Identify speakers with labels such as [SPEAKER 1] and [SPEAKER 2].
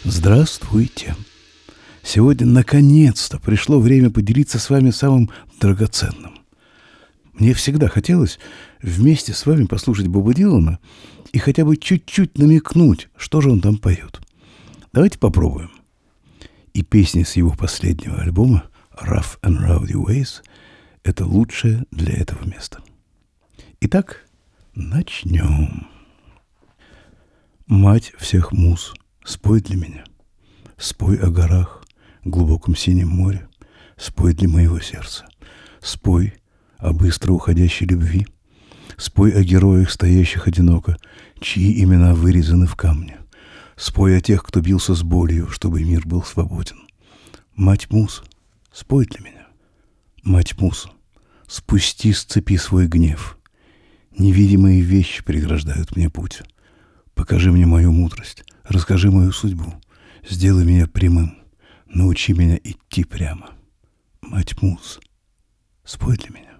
[SPEAKER 1] Здравствуйте! Сегодня наконец-то пришло время поделиться с вами самым драгоценным. Мне всегда хотелось вместе с вами послушать Боба Дилана и хотя бы чуть-чуть намекнуть, что же он там поет. Давайте попробуем. И песни с его последнего альбома «Rough and Rowdy Ways» — это лучшее для этого места. Итак, начнем. Мать всех муз, спой для меня. Спой о горах, глубоком синем море. Спой для моего сердца. Спой о быстро уходящей любви. Спой о героях, стоящих одиноко, чьи имена вырезаны в камне. Спой о тех, кто бился с болью, чтобы мир был свободен. Мать муз, спой для меня. Мать муз, спусти с цепи свой гнев. Невидимые вещи преграждают мне путь. Покажи мне мою мудрость, расскажи мою судьбу. Сделай меня прямым, научи меня идти прямо. Мать муз, спой для меня.